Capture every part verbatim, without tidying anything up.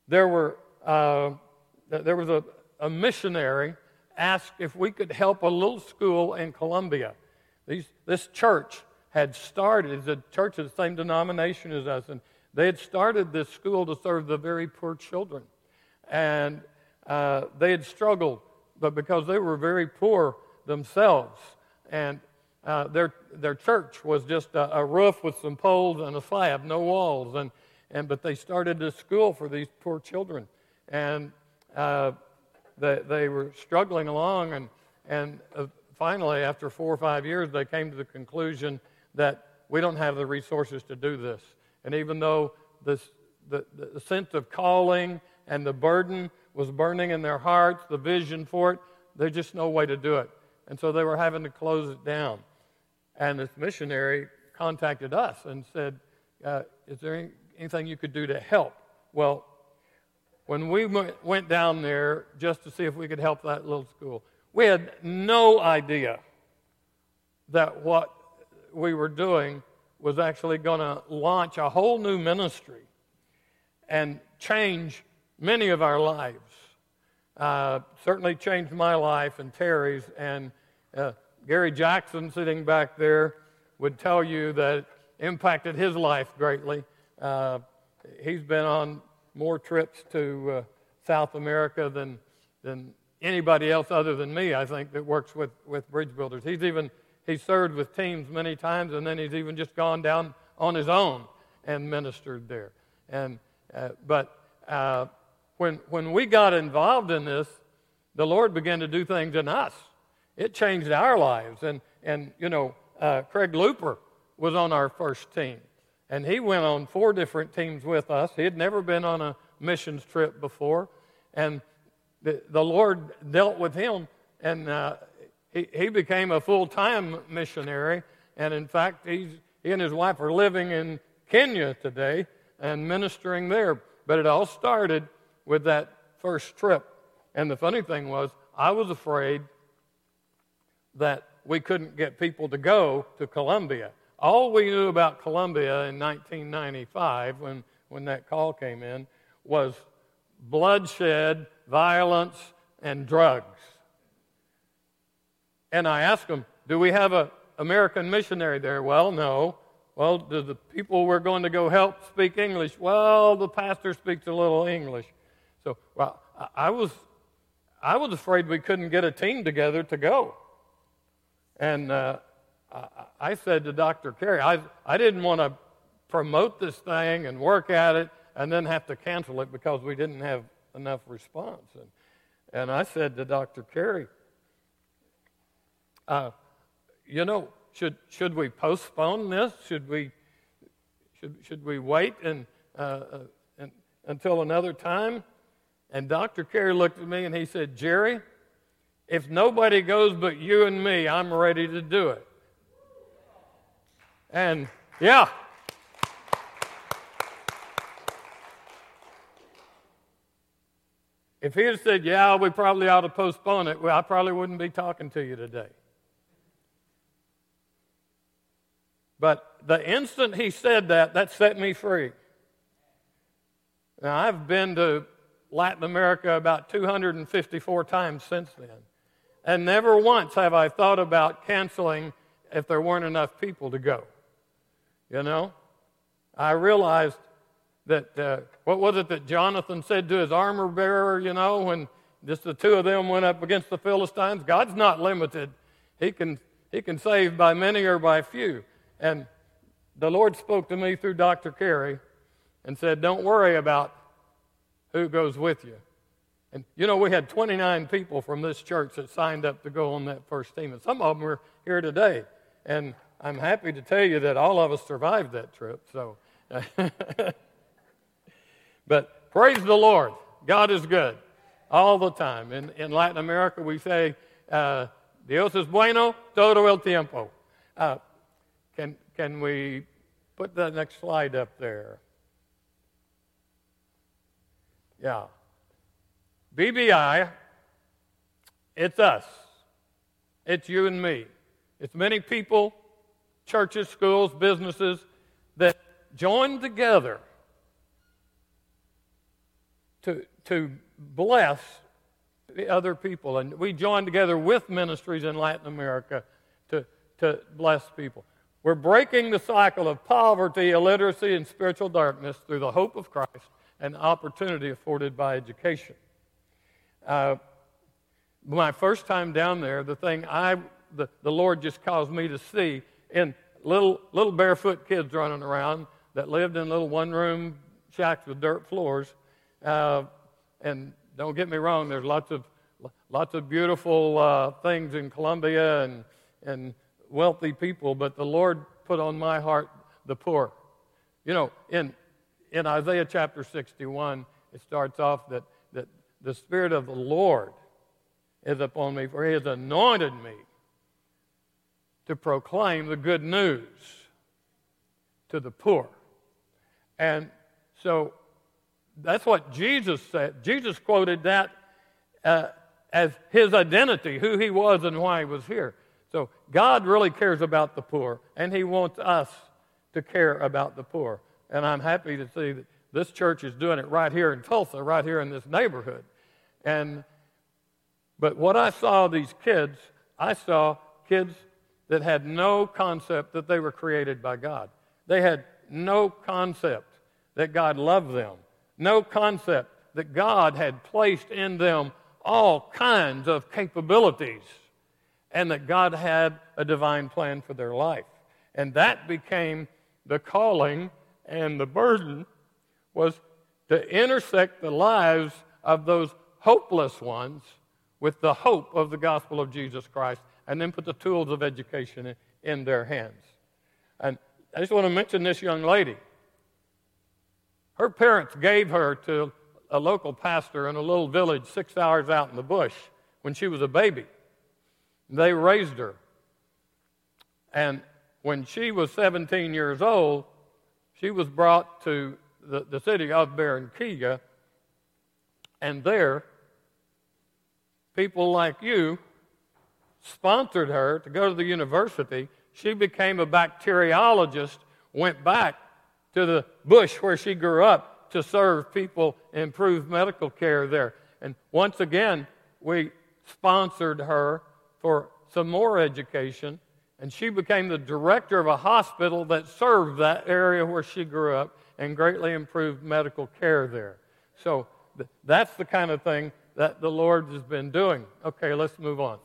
there were uh, there was a, a missionary asked if we could help a little school in Colombia. These, this church had started, it's a church of the same denomination as us, and they had started this school to serve the very poor children. And uh, they had struggled, but because they were very poor themselves, and uh, their their church was just a, a roof with some poles and a slab, no walls, and and but they started this school for these poor children, and uh, they they were struggling along, and and uh, finally, after four or five years, they came to the conclusion that we don't have the resources to do this, and even though this the, the sense of calling and the burden was burning in their hearts, the vision for it, there's just no way to do it. And so they were having to close it down. And this missionary contacted us and said, uh, is there any, anything you could do to help? Well, when we went down there just to see if we could help that little school, we had no idea that what we were doing was actually going to launch a whole new ministry and change many of our lives. Uh, certainly changed my life and Terry's, and uh, Gary Jackson sitting back there would tell you that it impacted his life greatly. Uh, he's been on more trips to uh, South America than than anybody else other than me, I think, that works with, with bridge builders. He's even he's served with teams many times, and then he's even just gone down on his own and ministered there. And uh, but uh, when when we got involved in this, the Lord began to do things in us. It changed our lives. And, and you know, uh, Craig Looper was on our first team. And he went on four different teams with us. He had never been on a missions trip before. And the, the Lord dealt with him, and uh, he, he became a full-time missionary. And in fact, he's, he and his wife are living in Kenya today and ministering there. But it all started with that first trip. And the funny thing was, I was afraid that we couldn't get people to go to Colombia. All we knew about Colombia in nineteen ninety-five, when, when that call came in, was bloodshed, violence, and drugs. And I asked them, do we have an American missionary there? Well, no. Well, do the people we're going to go help speak English? Well, the pastor speaks a little English. So, well, I was, I was afraid we couldn't get a team together to go. And uh, I, I said to Doctor Carey, I, I didn't want to promote this thing and work at it and then have to cancel it because we didn't have enough response. And, and I said to Doctor Carey, uh, you know, should should we postpone this? Should we should should we wait and, uh, uh, and until another time? And Doctor Carey looked at me and he said, Jerry, if nobody goes but you and me, I'm ready to do it. And yeah. If he had said, yeah, we probably ought to postpone it, well, I probably wouldn't be talking to you today. But the instant he said that, that set me free. Now, I've been to Latin America about two hundred fifty-four times since then. And never once have I thought about canceling if there weren't enough people to go. You know? I realized that, uh, what was it that Jonathan said to his armor bearer, you know, when just the two of them went up against the Philistines? God's not limited. He can, he can save by many or by few. And the Lord spoke to me through Doctor Carey and said, don't worry about who goes with you. And, you know, we had twenty-nine people from this church that signed up to go on that first team. And some of them are here today. And I'm happy to tell you that all of us survived that trip. So, but praise the Lord. God is good all the time. In, in Latin America, we say, uh, Dios es bueno todo el tiempo. Uh, can, can we put that next slide up there? Yeah. B B I, it's us. It's you and me. It's many people, churches, schools, businesses that join together to, to bless the other people. And we joined together with ministries in Latin America to, to bless people. We're breaking the cycle of poverty, illiteracy, and spiritual darkness through the hope of Christ and opportunity afforded by education. Uh, my first time down there, the thing I, the, the Lord just caused me to see in little, little barefoot kids running around that lived in little one-room shacks with dirt floors. Uh, and don't get me wrong, there's lots of lots of beautiful uh, things in Colombia and and wealthy people, but the Lord put on my heart the poor. You know, in in Isaiah chapter sixty-one, it starts off that that the Spirit of the Lord is upon me, for He has anointed me to proclaim the good news to the poor. And so that's what Jesus said. Jesus quoted that uh, as His identity, who He was and why He was here. So God really cares about the poor, and He wants us to care about the poor. And I'm happy to see that this church is doing it right here in Tulsa, right here in this neighborhood. And but what I saw these kids, I saw kids that had no concept that they were created by God. They had no concept that God loved them. No concept that God had placed in them all kinds of capabilities and that God had a divine plan for their life. And that became the calling, and the burden was to intersect the lives of those hopeless ones with the hope of the gospel of Jesus Christ, and then put the tools of education in, in their hands. And I just want to mention this young lady. Her parents gave her to a local pastor in a little village six hours out in the bush when she was a baby. They raised her. And when she was seventeen years old, she was brought to the, the city of Barranquilla, and there, people like you sponsored her to go to the university. She became a bacteriologist, went back to the bush where she grew up to serve people, improve medical care there. And once again, we sponsored her for some more education, and she became the director of a hospital that served that area where she grew up and greatly improved medical care there. So th- that's the kind of thing that the Lord has been doing. Okay, let's move on.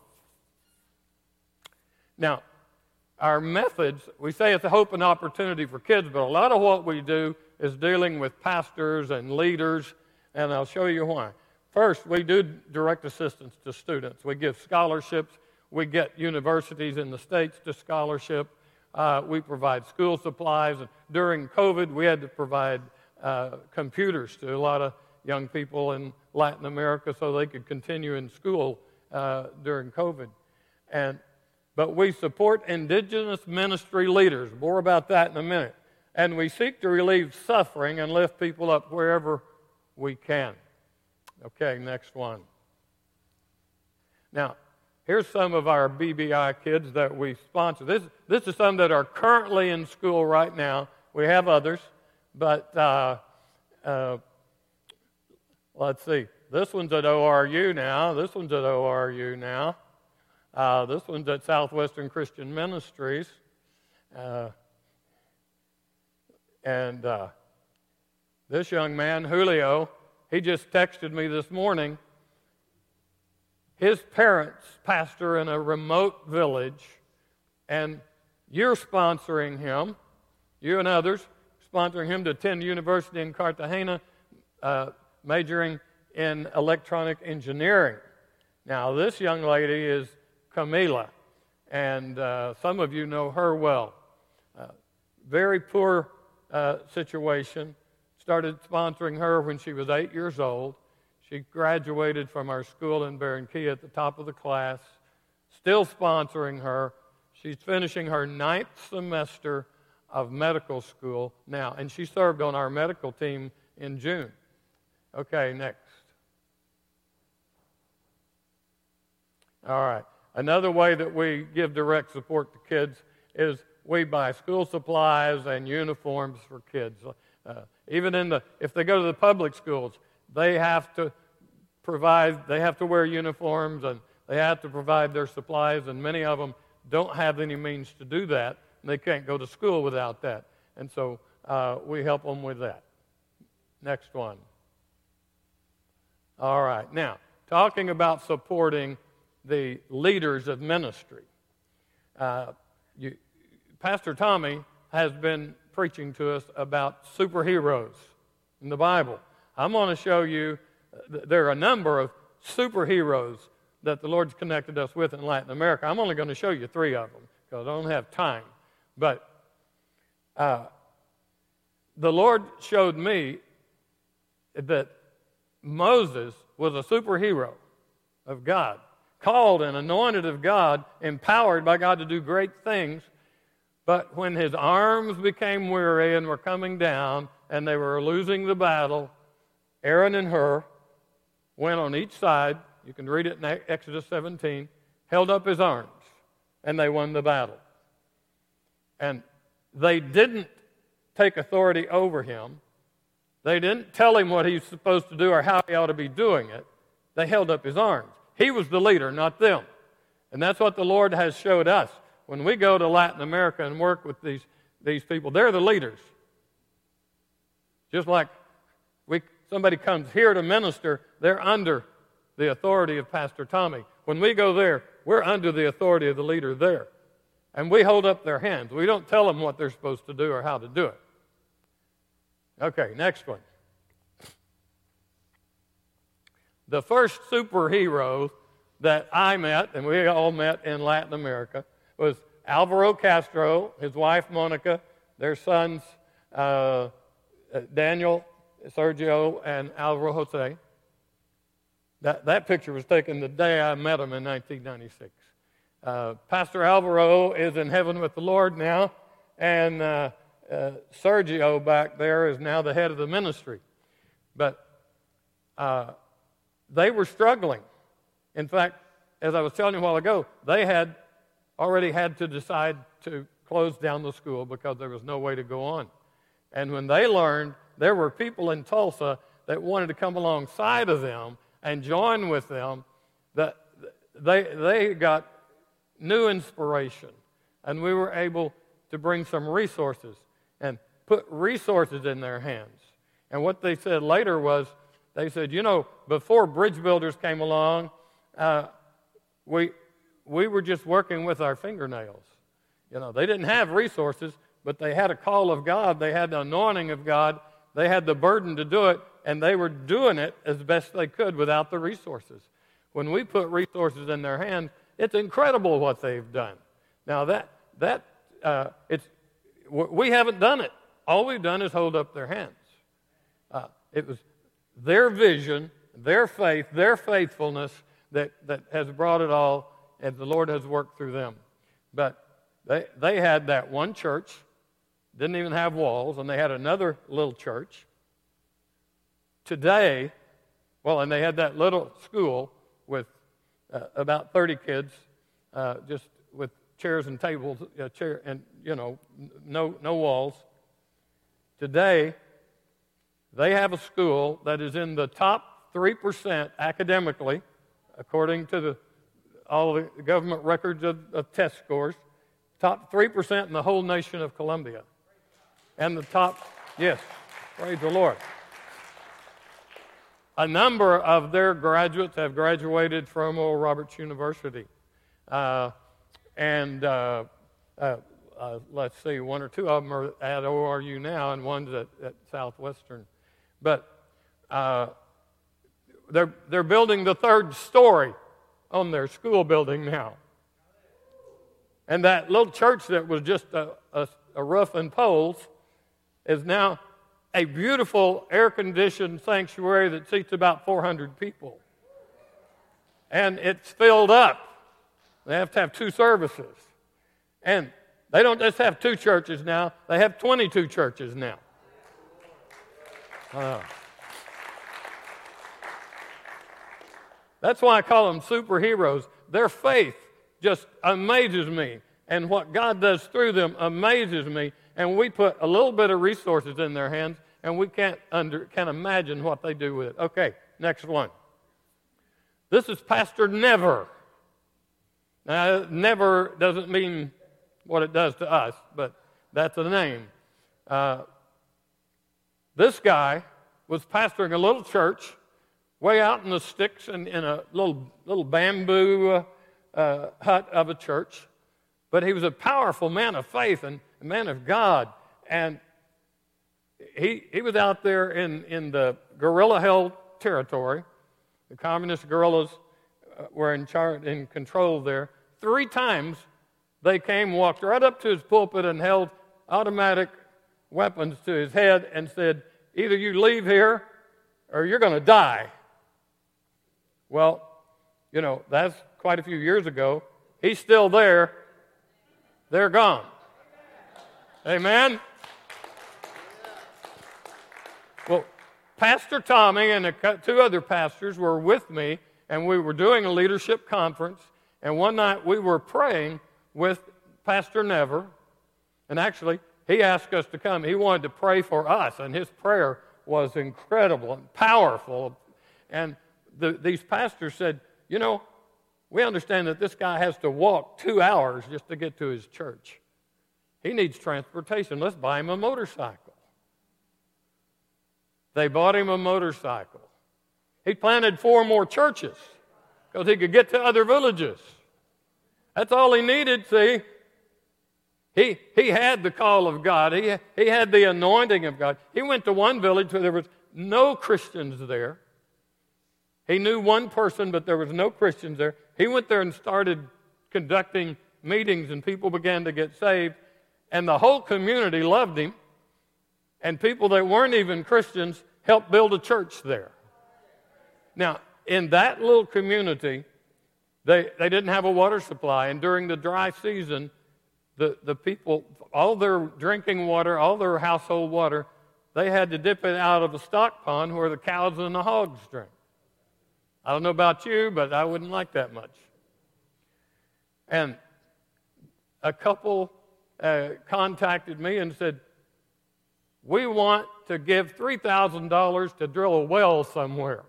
Now, our methods, we say it's a hope and opportunity for kids, but a lot of what we do is dealing with pastors and leaders, and I'll show you why. First, we do direct assistance to students. We give scholarships. We get universities in the States to scholarship. Uh, we provide school supplies. And during COVID, we had to provide uh, computers to a lot of young people in Latin America so they could continue in school uh, during COVID. And But we support indigenous ministry leaders. More about that in a minute. And we seek to relieve suffering and lift people up wherever we can. Okay, next one. Now, here's some of our B B I kids that we sponsor. This, this is some that are currently in school right now. We have others, but uh, uh, let's see. This one's at O R U now. This one's at O R U now. Uh, this one's at Southwestern Christian Ministries. Uh, and uh, this young man, Julio, he just texted me this morning. His parents pastor in a remote village, and you're sponsoring him, you and others, sponsoring him to attend university in Cartagena, uh, majoring in electronic engineering. Now, this young lady is Camila, and uh, some of you know her well. Uh, very poor uh, situation. Started sponsoring her when she was eight years old. She graduated from our school in Barranquilla at the top of the class. Still sponsoring her. She's finishing her ninth semester of medical school now, and she served on our medical team in June. Okay, next. All right. Another way that we give direct support to kids is we buy school supplies and uniforms for kids. Uh, even in the, if they go to the public schools, they have to provide, they have to wear uniforms, and they have to provide their supplies, and many of them don't have any means to do that, and they can't go to school without that. And so uh, we help them with that. Next one. All right. Now, talking about supporting the leaders of ministry. Uh, you, Pastor Tommy has been preaching to us about superheroes in the Bible. I'm going to show you th- there are a number of superheroes that the Lord's connected us with in Latin America. I'm only going to show you three of them because I don't have time. But uh, the Lord showed me that Moses was a superhero of God, called and anointed of God, empowered by God to do great things. But when his arms became weary and were coming down and they were losing the battle, Aaron and Hur went on each side, you can read it in Exodus seventeen, held up his arms, and they won the battle. And they didn't take authority over him. They didn't tell him what he's supposed to do or how he ought to be doing it. They held up his arms. He was the leader, not them. And that's what the Lord has showed us. When we go to Latin America and work with these, these people, they're the leaders. Just like we, somebody comes here to minister, they're under the authority of Pastor Tommy. When we go there, we're under the authority of the leader there. And we hold up their hands. We don't tell them what they're supposed to do or how to do it. Okay, next one. The first superhero that I met, and we all met in Latin America, was Alvaro Castro, his wife Monica, their sons uh, Daniel, Sergio, and Alvaro Jose. That, that picture was taken the day I met him in nineteen ninety-six. Uh, Pastor Alvaro is in heaven with the Lord now, and uh, uh, Sergio back there is now the head of the ministry. But uh, they were struggling. In fact, as I was telling you a while ago, they had already had to decide to close down the school because there was no way to go on. And when they learned there were people in Tulsa that wanted to come alongside of them and join with them, that they they got new inspiration. And we were able to bring some resources and put resources in their hands. And what they said later was, they said, you know, before bridge builders came along, uh, we we were just working with our fingernails. You know, they didn't have resources, but they had a call of God. They had the anointing of God. They had the burden to do it, and they were doing it as best they could without the resources. When we put resources in their hands, it's incredible what they've done. Now, that that uh, it's we haven't done it. All we've done is hold up their hands. Uh, it was their vision, their faith, their faithfulness that, that has brought it all, and the Lord has worked through them. But they they had that one church, didn't even have walls, and they had another little church. Today, well, and they had that little school with uh, about thirty kids, uh, just with chairs and tables, uh, chair and you know, no no walls. Today, they have a school that is in the top three percent academically, according to the all the government records of, of test scores. Top three percent in the whole nation of Colombia. And the top, yes, praise the Lord. A number of their graduates have graduated from Oral Roberts University. Uh, and uh, uh, uh, let's see, one or two of them are at O R U now, and one's at, at Southwestern. But uh, they're, they're building the third story on their school building now. And that little church that was just a, a, a roof and poles is now a beautiful air-conditioned sanctuary that seats about four hundred people. And it's filled up. They have to have two services. And they don't just have two churches now, they have twenty-two churches now. Uh, that's why I call them superheroes. Their faith just amazes me. And what God does through them amazes me. And we put a little bit of resources in their hands, and we can't under can't imagine what they do with it. Okay, next one. This is Pastor Never. Now, Never doesn't mean what it does to us, but that's a name. Uh, this guy was pastoring a little church way out in the sticks and in a little little bamboo uh, uh, hut of a church. But he was a powerful man of faith and a man of God. And he he was out there in, in the guerrilla-held territory. The communist guerrillas uh, were in charge, in control there. Three times they came, walked right up to his pulpit and held automatic weapons to his head and said, either you leave here or you're going to die. Well, you know, that's quite a few years ago. He's still there. They're gone. Amen? Well, Pastor Tommy and a, two other pastors were with me, and we were doing a leadership conference, and one night we were praying with Pastor Never, and actually, he asked us to come. He wanted to pray for us, and his prayer was incredible and powerful. And the, these pastors said, you know, we understand that this guy has to walk two hours just to get to his church. He needs transportation. Let's buy him a motorcycle. They bought him a motorcycle. He planted four more churches because he could get to other villages. That's all he needed, see. He, he had the call of God. He, he had the anointing of God. He went to one village where there was no Christians there. He knew one person, but there was no Christians there. He went there and started conducting meetings, and people began to get saved. And the whole community loved him. And people that weren't even Christians helped build a church there. Now, in that little community, they, they didn't have a water supply. And during the dry season, The, the people, all their drinking water, all their household water, they had to dip it out of a stock pond where the cows and the hogs drink. I don't know about you, but I wouldn't like that much. And a couple uh, contacted me and said, we want to give three thousand dollars to drill a well somewhere.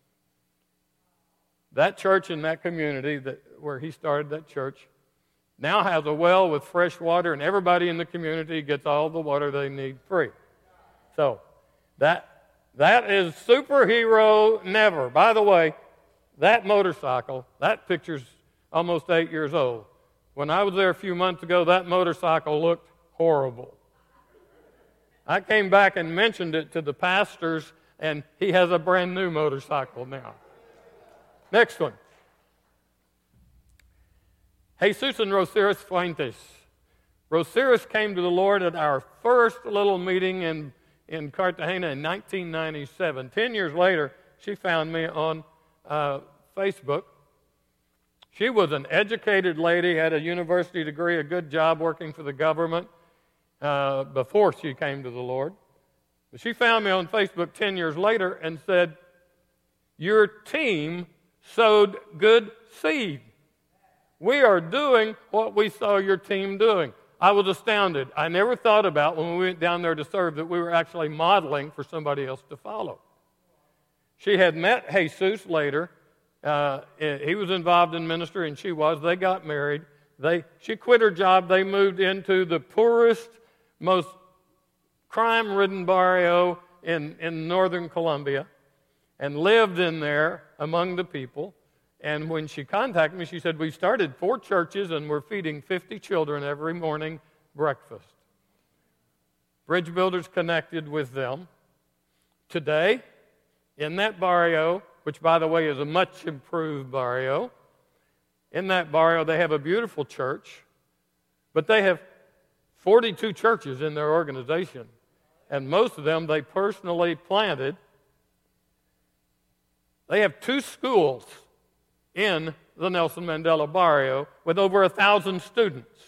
That church in that community that where he started that church now has a well with fresh water, and everybody in the community gets all the water they need free. So that that is superhero Never. By the way, that motorcycle, that picture's almost eight years old. When I was there a few months ago, that motorcycle looked horrible. I came back and mentioned it to the pastors, and he has a brand new motorcycle now. Next one. Jesus and Rosiris Fuentes. Rosiris came to the Lord at our first little meeting in, in Cartagena in nineteen ninety-seven. Ten years later, she found me on uh, Facebook. She was an educated lady, had a university degree, a good job working for the government uh, before she came to the Lord. But she found me on Facebook ten years later and said, your team sowed good seed. We are doing what we saw your team doing. I was astounded. I never thought about when we went down there to serve that we were actually modeling for somebody else to follow. She had met Jesus later. Uh, he was involved in ministry, and she was. They got married. They, she quit her job. They moved into the poorest, most crime-ridden barrio in, in northern Colombia and lived in there among the people. And when she contacted me, she said, we started four churches and we're feeding fifty children every morning breakfast. Bridge Builders connected with them. Today, in that barrio, which, by the way, is a much improved barrio, in that barrio they have a beautiful church, but they have forty-two churches in their organization, and most of them they personally planted. They have two schools in the Nelson Mandela barrio with over a thousand students.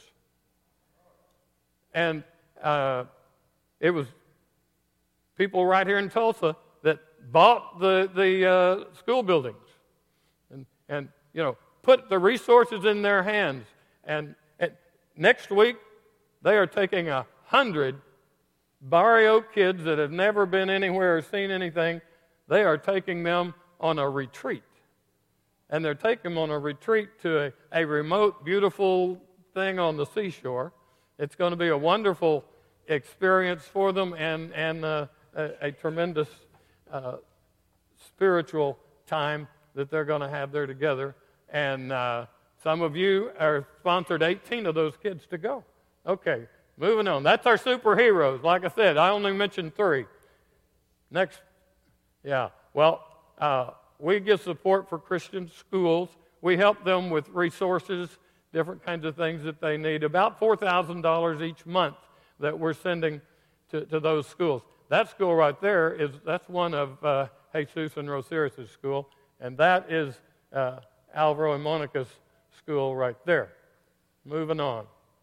And uh, it was people right here in Tulsa that bought the, the uh, school buildings and, and, you know, put the resources in their hands. And, and next week, they are taking a hundred barrio kids that have never been anywhere or seen anything, they are taking them on a retreat. And they're taking them on a retreat to a, a remote, beautiful thing on the seashore. It's going to be a wonderful experience for them and, and uh, a, a tremendous uh, spiritual time that they're going to have there together. And uh, some of you are sponsored eighteen of those kids to go. Okay, moving on. That's our superheroes. Like I said, I only mentioned three. Next, yeah, well, uh, we give support for Christian schools. We help them with resources, different kinds of things that they need. About four thousand dollars each month that we're sending to, to those schools. That school right there, is that's one of uh, Jesus and Rosirius' school, and that is uh, Alvaro and Monica's school right there. Moving on.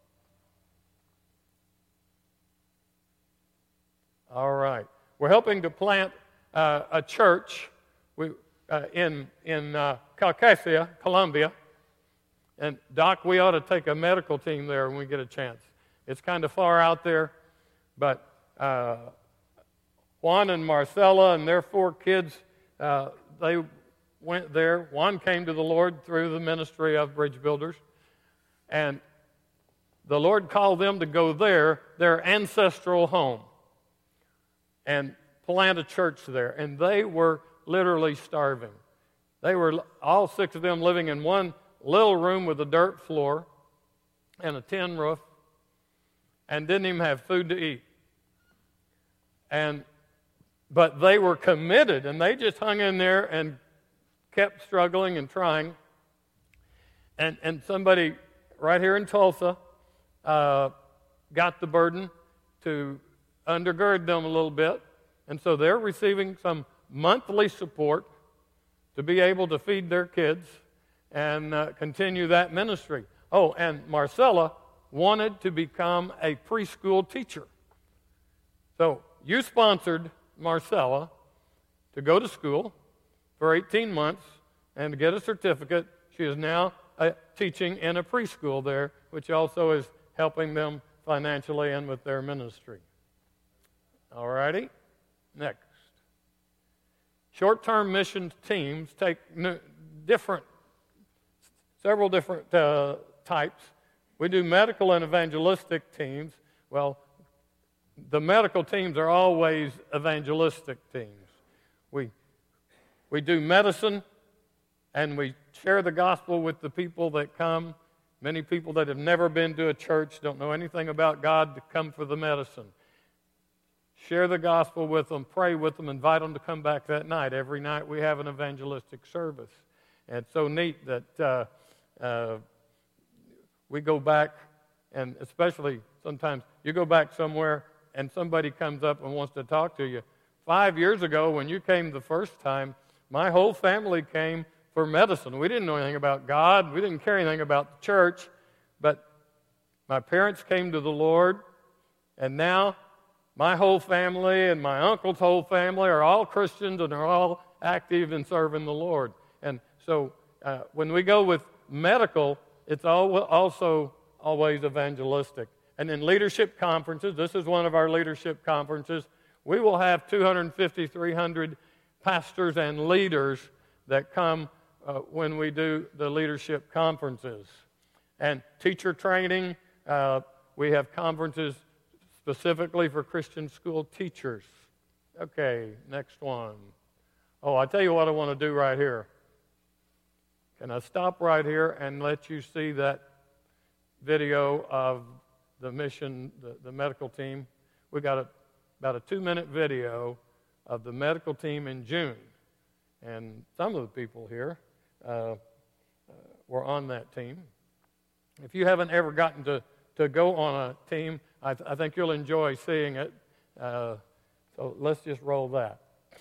All right. We're helping to plant uh, a church we, uh, in, in uh, Caucasia, Colombia. And, Doc, we ought to take a medical team there when we get a chance. It's kind of far out there, but uh, Juan and Marcella and their four kids, uh, they went there. Juan came to the Lord through the ministry of Bridge Builders, and the Lord called them to go there, their ancestral home, and plant a church there. And they were literally starving. They were, all six of them, living in one little room with a dirt floor and a tin roof, and didn't even have food to eat. And but they were committed, and they just hung in there and kept struggling and trying. And and somebody right here in Tulsa uh, got the burden to undergird them a little bit, and so they're receiving some monthly support to be able to feed their kids and uh, continue that ministry. Oh, and Marcella wanted to become a preschool teacher. So you sponsored Marcella to go to school for eighteen months and to get a certificate. She is now uh, teaching in a preschool there, which also is helping them financially and with their ministry. All righty, next. Short-term mission teams take different, several different uh, types. We do medical and evangelistic teams. Well, the medical teams are always evangelistic teams. We, we do medicine, and we share the gospel with the people that come. Many people that have never been to a church, don't know anything about God, to come for the medicine. Share the gospel with them, pray with them, invite them to come back that night. Every night we have an evangelistic service. And it's so neat that uh, uh, we go back, and especially sometimes you go back somewhere and somebody comes up and wants to talk to you. Five years ago, when you came the first time, my whole family came for medicine. We didn't know anything about God. We didn't care anything about the church. But my parents came to the Lord, and now my whole family and my uncle's whole family are all Christians, and are all active in serving the Lord. And so uh, when we go with medical, it's all, also always evangelistic. And in leadership conferences, this is one of our leadership conferences, we will have two hundred fifty, three hundred pastors and leaders that come uh, when we do the leadership conferences. And teacher training, uh, we have conferences specifically for Christian school teachers. Okay, next one. Oh, I tell you what I want to do right here. Can I stop right here and let you see that video of the mission, the, the medical team? We got a, about a two-minute video of the medical team in June. And some of the people here uh, uh, were on that team. If you haven't ever gotten to, to go on a team, I, th- I think you'll enjoy seeing it. Uh, so let's just roll that.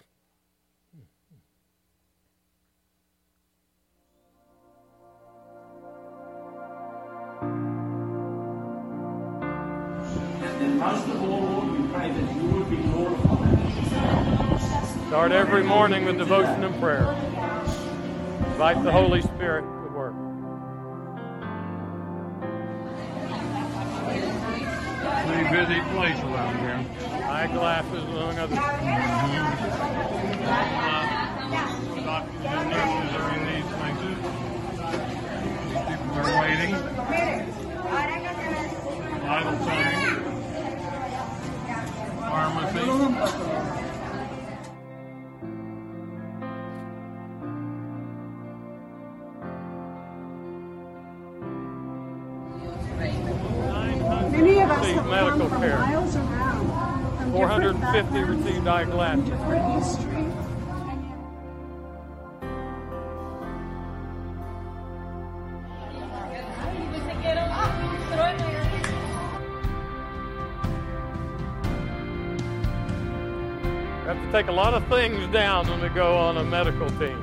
And most of all, Lord, we pray that you would be glorified. Start every morning with devotion and prayer. Invite the Holy Spirit to work. Pretty busy place around here. Eyeglasses, among others. Mm-hmm. Uh, doctors and nurses are in these places. People are waiting. Vital signs. Pharmacy. Many of us have medical come from care. miles around. From four hundred fifty different received eyeglasses. different history. We have to take a lot of things down when we go on a medical team.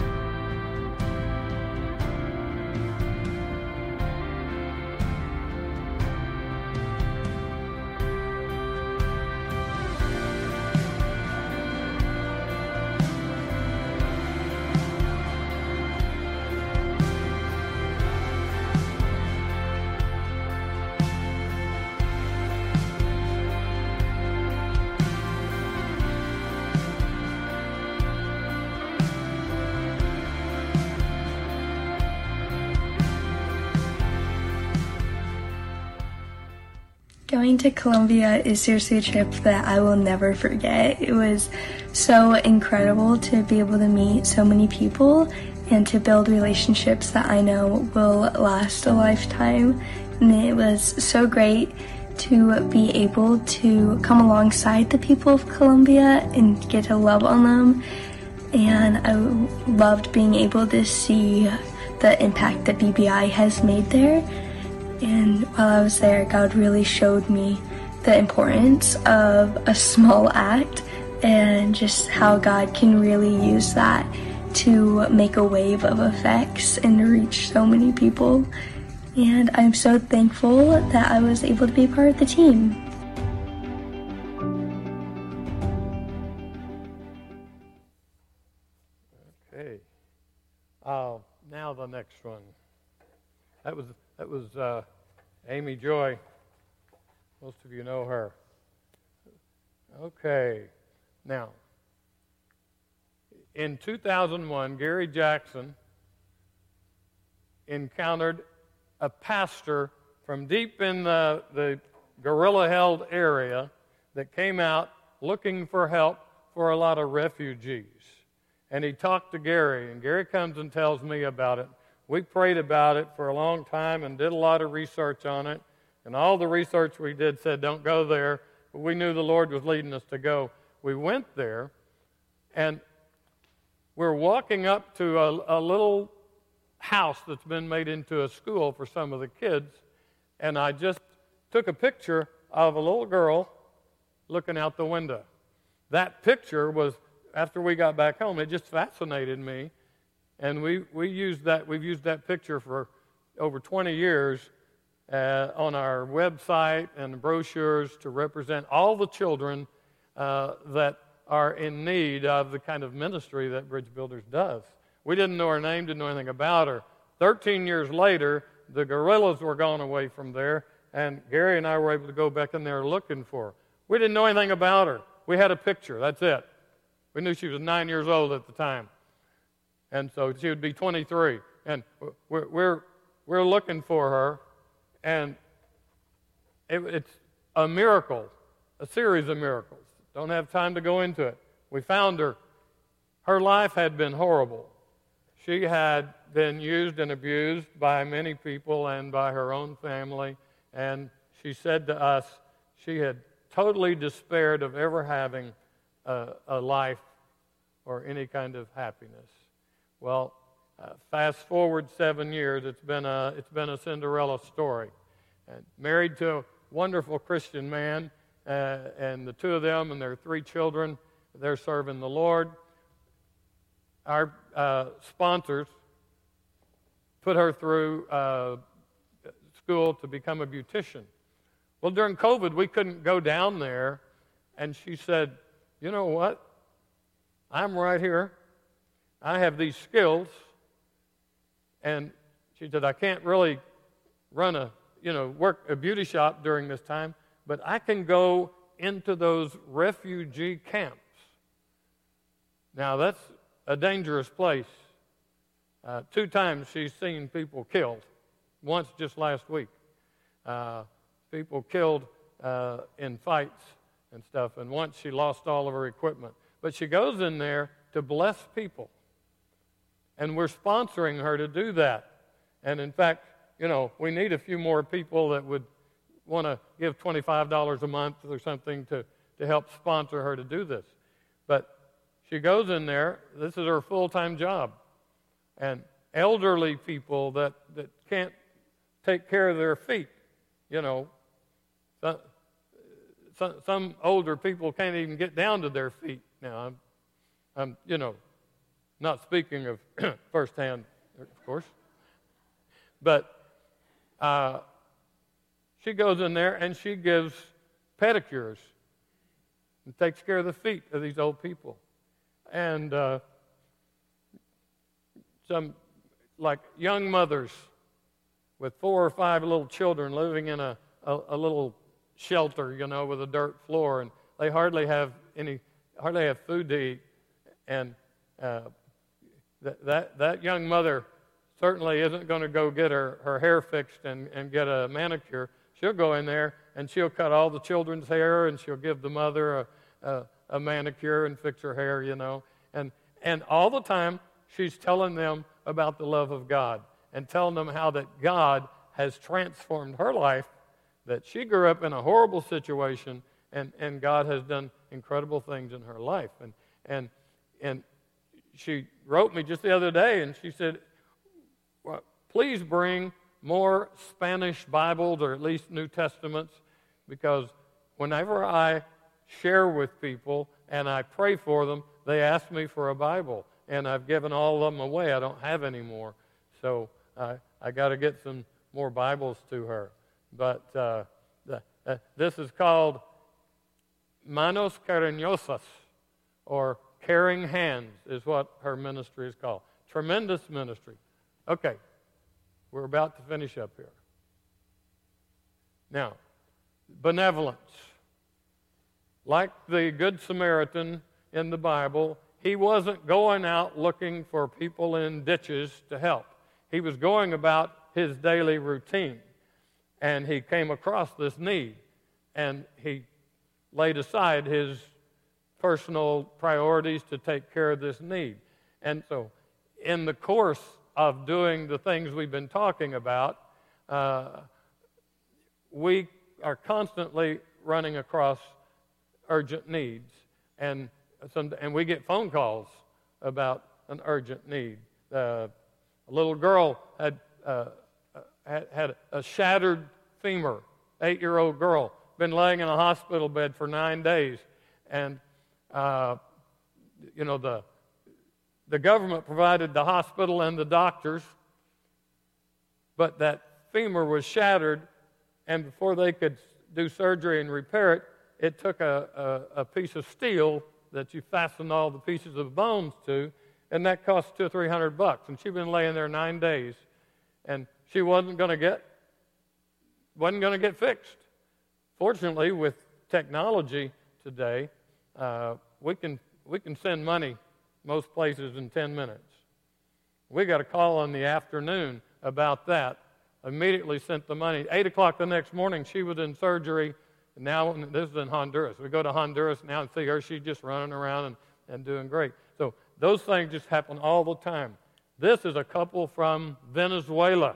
Going to Colombia is seriously a trip that I will never forget. It was so incredible to be able to meet so many people and to build relationships that I know will last a lifetime. And it was so great to be able to come alongside the people of Colombia and get to love on them. And I loved being able to see the impact that B B I has made there. And while I was there, God really showed me the importance of a small act and just how God can really use that to make a wave of effects and to reach so many people. And I'm so thankful that I was able to be part of the team. Okay. Uh, now the next one. That was that was uh, Amy Joy. Most of you know her. Okay. Now, in two thousand one, Gary Jackson encountered a pastor from deep in the, the guerrilla-held area that came out looking for help for a lot of refugees. And he talked to Gary, and Gary comes and tells me about it. We prayed about it for a long time and did a lot of research on it. And all the research we did said, don't go there. But we knew the Lord was leading us to go. We went there, and we're walking up to a, a little house that's been made into a school for some of the kids. And I just took a picture of a little girl looking out the window. That picture was, after we got back home, it just fascinated me. And we, we used that, we've used that picture for over twenty years uh, on our website and brochures to represent all the children uh, that are in need of the kind of ministry that Bridge Builders does. We didn't know her name, didn't know anything about her. Thirteen years later, the guerrillas were gone away from there, and Gary and I were able to go back in there looking for her. We didn't know anything about her. We had a picture, that's it. We knew she was nine years old at the time. And so she would be twenty-three. And we're, we're, we're looking for her, and it, it's a miracle, a series of miracles. Don't have time to go into it. We found her. Her life had been horrible. She had been used and abused by many people and by her own family, and she said to us she had totally despaired of ever having a, a life or any kind of happiness. Well, uh, fast forward seven years, it's been a it's been a Cinderella story. And married to a wonderful Christian man, uh, and the two of them and their three children, they're serving the Lord. Our uh, sponsors put her through uh, school to become a beautician. Well, during COVID, we couldn't go down there, and she said, you know what? I'm right here. I have these skills, and she said, I can't really run a, you know, work a beauty shop during this time, but I can go into those refugee camps. Now, that's a dangerous place. Uh, two times she's seen people killed, once just last week. Uh, people killed uh, in fights and stuff, and once she lost all of her equipment. But she goes in there to bless people, and we're sponsoring her to do that. And in fact, you know, we need a few more people that would want to give twenty-five dollars a month or something to, to help sponsor her to do this. But she goes in there, this is her full-time job. And elderly people that, that can't take care of their feet, you know, some, some older people can't even get down to their feet. Now, I'm, I'm you know, not speaking of firsthand, of course. But uh, she goes in there and she gives pedicures and takes care of the feet of these old people. And uh, some, like young mothers with four or five little children living in a, a, a little shelter, you know, with a dirt floor, and they hardly have any, hardly have food to eat. And uh, that, that, that young mother certainly isn't going to go get her, her hair fixed and, and get a manicure. She'll go in there and she'll cut all the children's hair, and she'll give the mother a, a, a manicure and fix her hair, you know. And, and all the time she's telling them about the love of God and telling them how that God has transformed her life, that she grew up in a horrible situation, and, and God has done incredible things in her life. And, and, and she wrote me just the other day, and she said, well, please bring more Spanish Bibles, or at least New Testaments, because whenever I share with people and I pray for them, they ask me for a Bible, and I've given all of them away. I don't have any more. So uh, I got to get some more Bibles to her. But uh, the, uh, this is called Manos Cariñosas, or Caring Hands is what her ministry is called. Tremendous ministry. Okay, we're about to finish up here. Now, benevolence. Like the Good Samaritan in the Bible, he wasn't going out looking for people in ditches to help. He was going about his daily routine, and he came across this need, and he laid aside his personal priorities to take care of this need. And so in the course of doing the things we've been talking about, uh, we are constantly running across urgent needs, and some, and we get phone calls about an urgent need. Uh, a little girl had, uh, had had a shattered femur, eight-year-old girl, been laying in a hospital bed for nine days, and uh, you know the the government provided the hospital and the doctors, but that femur was shattered, and before they could do surgery and repair it, it took a, a, a piece of steel that you fasten all the pieces of bones to, and that cost two or three hundred bucks. And she'd been laying there nine days, and she wasn't going to get wasn't going to get fixed. Fortunately, with technology today, uh, we can we can send money most places in ten minutes. We got a call in the afternoon about that. Immediately sent the money. Eight o'clock the next morning, she was in surgery. And now, this is in Honduras. We go to Honduras now and see her. She's just running around and, and doing great. So those things just happen all the time. This is a couple from Venezuela.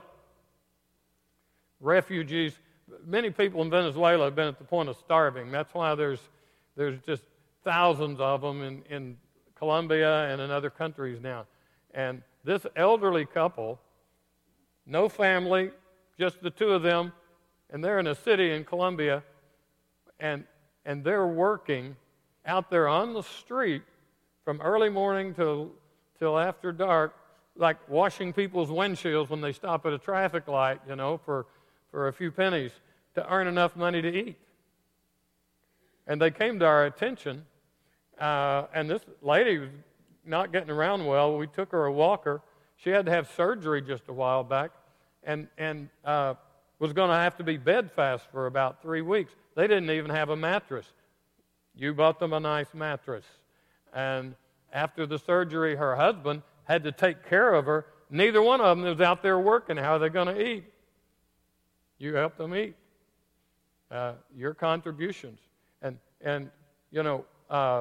Refugees. Many people in Venezuela have been at the point of starving. That's why there's there's just thousands of them in, in Colombia and in other countries now. And this elderly couple, no family, just the two of them, and they're in a city in Colombia, and and they're working out there on the street from early morning till till after dark, like washing people's windshields when they stop at a traffic light, you know, for, for a few pennies to earn enough money to eat. And they came to our attention, uh, and this lady was not getting around well. We took her a walker. She had to have surgery just a while back, and and uh, was going to have to be bedfast for about three weeks. They didn't even have a mattress. You bought them a nice mattress. And after the surgery, her husband had to take care of her. Neither one of them was out there working. How are they going to eat? You helped them eat. Uh, your contributions. And, and you know, uh,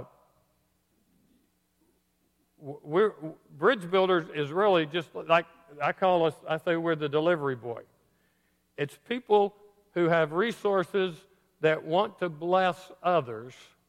we're, Bridge Builders is really just like, I call us, I say we're the delivery boy. It's people who have resources that want to bless others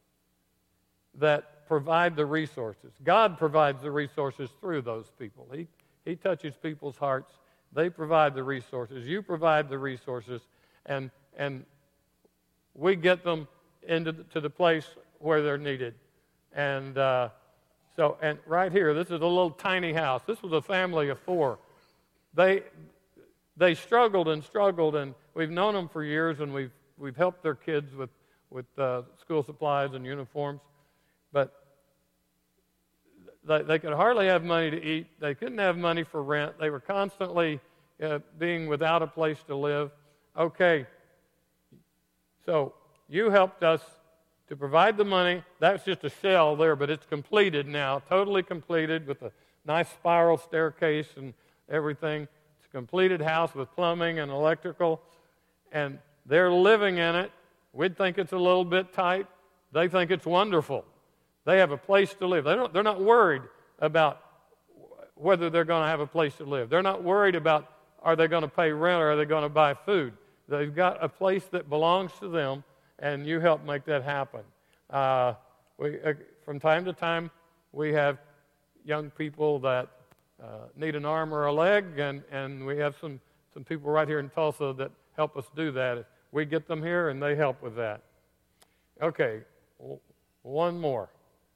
that provide the resources. God provides the resources through those people. He, he touches people's hearts. They provide the resources. You provide the resources. And, and we get them into the, to the place where they're needed. And uh, so, and right here, this is a little tiny house. This was a family of four. They they struggled and struggled, and we've known them for years, and we've we've helped their kids with with uh, school supplies and uniforms, but they, they could hardly have money to eat. They couldn't have money for rent. They were constantly uh, being without a place to live. Okay, so you helped us to provide the money. That's just a shell there, but it's completed now, totally completed with a nice spiral staircase and everything. It's a completed house with plumbing and electrical, and they're living in it. We'd think it's a little bit tight. They think it's wonderful. They have a place to live. They don't, they're not worried about whether they're going to have a place to live. They're not worried about are they going to pay rent or are they going to buy food. They've got a place that belongs to them, and you help make that happen. Uh, we, uh, from time to time, we have young people that uh, need an arm or a leg, and, and we have some, some people right here in Tulsa that help us do that. We get them here, and they help with that. Okay, one more.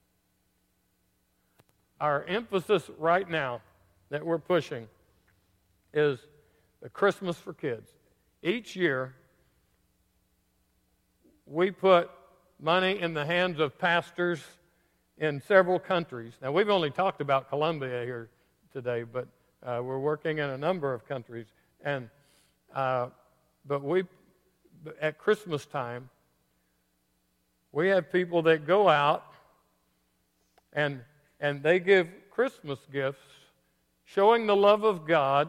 Our emphasis right now that we're pushing is the Christmas for Kids. Each year, we put money in the hands of pastors in several countries. Now, we've only talked about Colombia here today, but uh, we're working in a number of countries. And uh, but we, at Christmas time, we have people that go out and and they give Christmas gifts, showing the love of God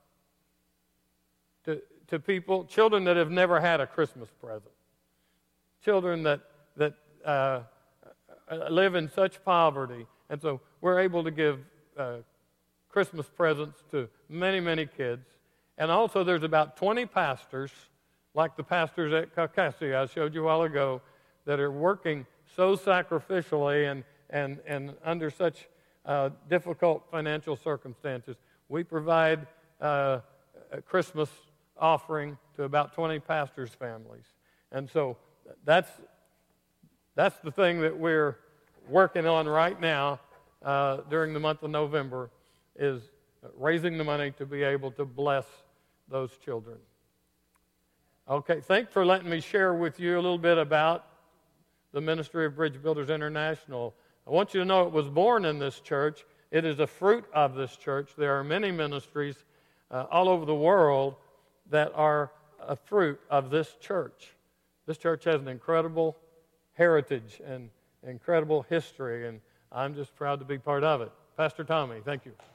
to to people, children that have never had a Christmas present. Children that, that uh, live in such poverty. And so we're able to give uh, Christmas presents to many, many kids. And also there's about twenty pastors, like the pastors at Caucasia I showed you a while ago, that are working so sacrificially and, and, and under such uh, difficult financial circumstances. We provide uh, a Christmas offering to about twenty pastors' families. And so That's that's the thing that we're working on right now uh, during the month of November, is raising the money to be able to bless those children. Okay, thanks for letting me share with you a little bit about the ministry of Bridge Builders International. I want you to know it was born in this church. It is a fruit of this church. There are many ministries uh, all over the world that are a fruit of this church. This church has an incredible heritage and incredible history, and I'm just proud to be part of it. Pastor Tommy, thank you.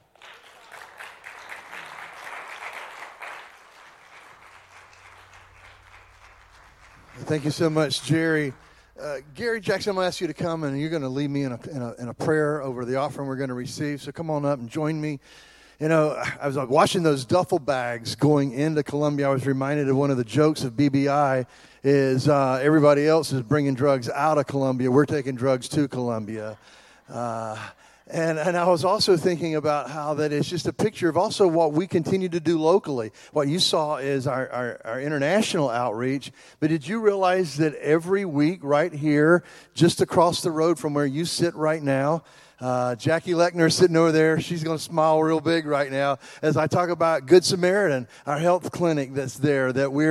Thank you so much, Jerry. Uh, Gary Jackson, I'm going to ask you to come, and you're going to lead me in a, in a, in a prayer over the offering we're going to receive. So come on up and join me. You know, I was watching those duffel bags going into Colombia. I was reminded of one of the jokes of B B I is uh, everybody else is bringing drugs out of Colombia. We're taking drugs to Colombia. Uh, and, and I was also thinking about how that is just a picture of also what we continue to do locally. What you saw is our, our, our international outreach. But did you realize that every week right here, just across the road from where you sit right now, Uh, Jackie Lechner is sitting over there. She's going to smile real big right now as I talk about Good Samaritan, our health clinic that's there, that we're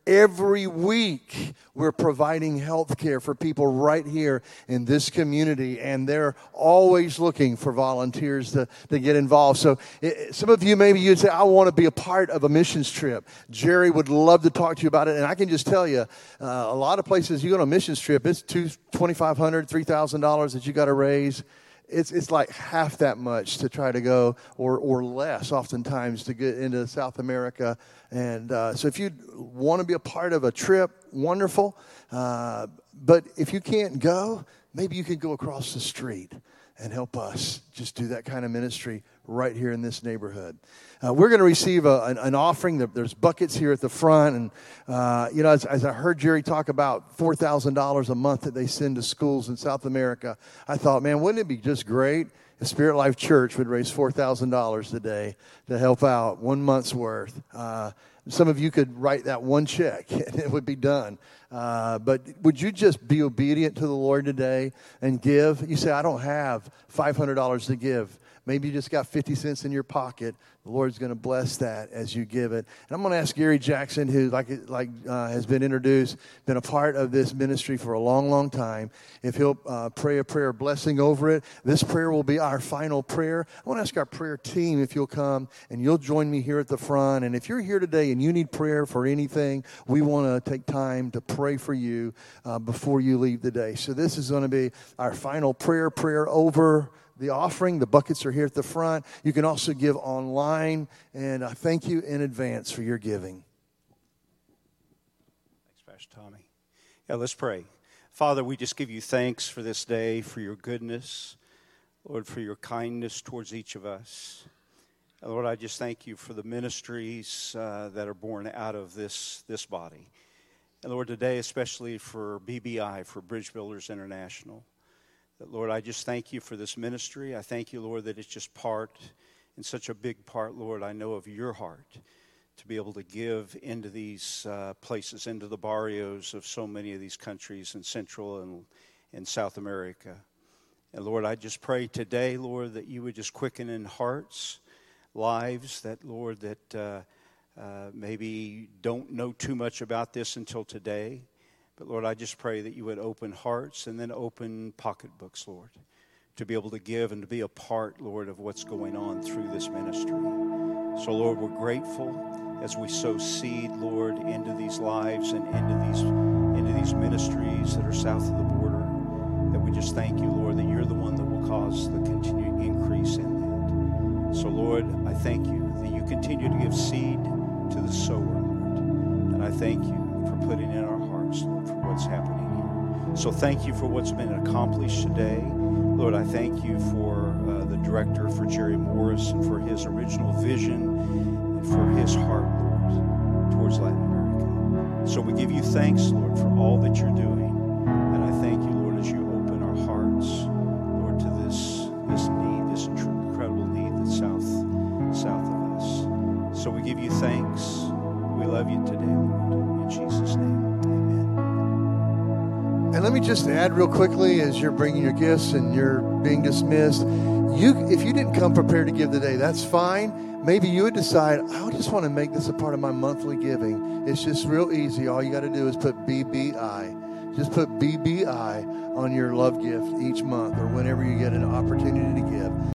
Every week, we're providing health care for people right here in this community, and they're always looking for volunteers to, to get involved. So it, some of you, maybe you'd say, I want to be a part of a missions trip. Jerry would love to talk to you about it, and I can just tell you, uh, a lot of places you go on a missions trip, it's two twenty-five hundred dollars, three thousand dollars that you got to raise. It's it's like half that much to try to go, or or less oftentimes, to get into South America. And uh, so if you want to be a part of a trip, wonderful. Uh, but if you can't go, maybe you can go across the street and help us just do that kind of ministry right here in this neighborhood. Uh, we're going to receive a, an, an offering. There's buckets here at the front. And, uh, you know, as, as I heard Jerry talk about four thousand dollars a month that they send to schools in South America, I thought, man, wouldn't it be just great if Spirit Life Church would raise four thousand dollars today to help out one month's worth? Uh, some of you could write that one check and it would be done. Uh, but would you just be obedient to the Lord today and give? You say, I don't have five hundred dollars to give. Maybe you just got fifty cents in your pocket. The Lord's going to bless that as you give it. And I'm going to ask Gary Jackson, who like like uh, has been introduced, been a part of this ministry for a long, long time, if he'll uh, pray a prayer blessing over it. This prayer will be our final prayer. I want to ask our prayer team if you'll come and you'll join me here at the front. And if you're here today and you need prayer for anything, we want to take time to pray for you uh, before you leave the day. So this is going to be our final prayer, prayer over the offering. The buckets are here at the front. You can also give online, and I thank you in advance for your giving. Thanks, Pastor Tommy. Yeah, let's pray. Father, we just give you thanks for this day, for your goodness, Lord, for your kindness towards each of us. Lord, I just thank you for the ministries uh, that are born out of this, this body. And Lord, today especially for B B I, for Bridge Builders International. Lord, I just thank you for this ministry. I thank you, Lord, that it's just part, and such a big part, Lord, I know of your heart, to be able to give into these uh, places, into the barrios of so many of these countries in Central and, and South America. And Lord, I just pray today, Lord, that you would just quicken in hearts, lives, that, Lord, that uh, uh, maybe don't know too much about this until today. But, Lord, I just pray that you would open hearts and then open pocketbooks, Lord, to be able to give and to be a part, Lord, of what's going on through this ministry. So, Lord, we're grateful as we sow seed, Lord, into these lives and into these, into these ministries that are south of the border, that we just thank you, Lord, that you're the one that will cause the continued increase in that. So, Lord, I thank you that you continue to give seed to the sower, Lord. And I thank you for putting in our hearts, Lord, for what's happening here. So thank you for what's been accomplished today. Lord, I thank you for uh, the director, for Jerry Morris, and for his original vision and for his heart, Lord, towards Latin America. So we give you thanks, Lord, for all that you're doing. And I thank you, Lord, as you open our hearts, Lord, to this, this need, this incredible need that's south, south of us. So we give you thanks. We love you today, Lord. In Jesus' name, amen. And let me just add real quickly, as you're bringing your gifts and you're being dismissed, you if you didn't come prepared to give today, that's fine. Maybe you would decide, I just want to make this a part of my monthly giving. It's just real easy. All you got to do is put B B I. Just put B B I on your love gift each month or whenever you get an opportunity to give.